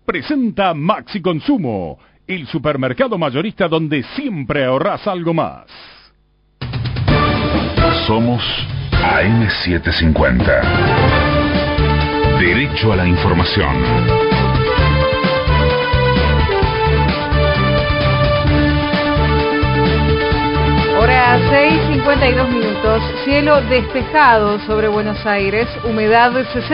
presenta Maxi Consumo, el supermercado mayorista donde siempre ahorrás algo más. Somos AM750. Derecho a la información. Hora 6:52 minutos, cielo despejado sobre Buenos Aires, humedad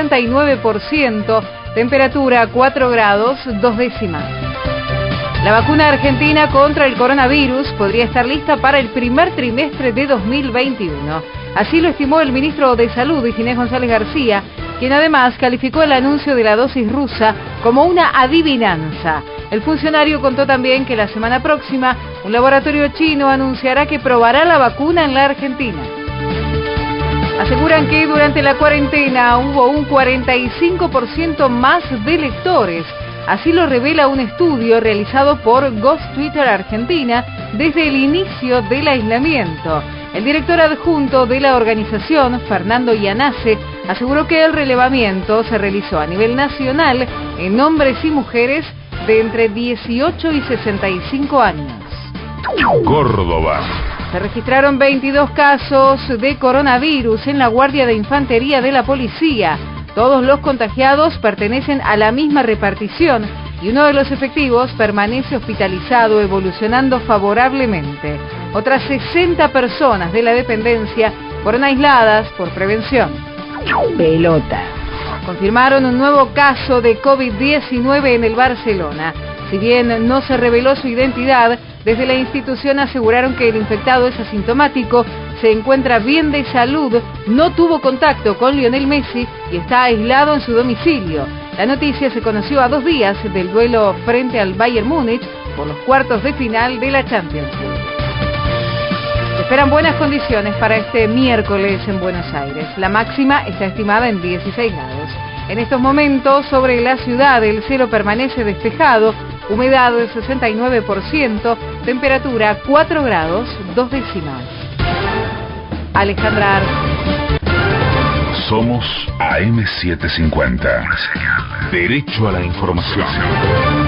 69%, temperatura 4 grados 2 décimas. La vacuna argentina contra el coronavirus podría estar lista para el primer trimestre de 2021. Así lo estimó el ministro de Salud, Ginés González García, quien además calificó el anuncio de la dosis rusa como una adivinanza. El funcionario contó también que la semana próxima un laboratorio chino anunciará que probará la vacuna en la Argentina. Aseguran que durante la cuarentena hubo un 45% más de lectores. Así lo revela un estudio realizado por Ghost Twitter Argentina desde el inicio del aislamiento. El director adjunto de la organización, Fernando Iannase, aseguró que el relevamiento se realizó a nivel nacional en hombres y mujeres de entre 18 y 65 años. Córdoba. Se registraron 22 casos de coronavirus en la Guardia de Infantería de la Policía. Todos los contagiados pertenecen a la misma repartición y uno de los efectivos permanece hospitalizado, evolucionando favorablemente. Otras 60 personas de la dependencia fueron aisladas por prevención. Pelota. Confirmaron un nuevo caso de COVID-19 en el Barcelona. Si bien no se reveló su identidad, desde la institución aseguraron que el infectado es asintomático, se encuentra bien de salud, no tuvo contacto con Lionel Messi y está aislado en su domicilio. La noticia se conoció a 2 días del duelo frente al Bayern Múnich por los cuartos de final de la Champions League. Se esperan buenas condiciones para este miércoles en Buenos Aires. La máxima está estimada en 16 grados. En estos momentos, sobre la ciudad, el cielo permanece despejado, humedad del 69%, temperatura 4 grados 2 décimas. Alejandra Arce. Somos AM750. Derecho a la información.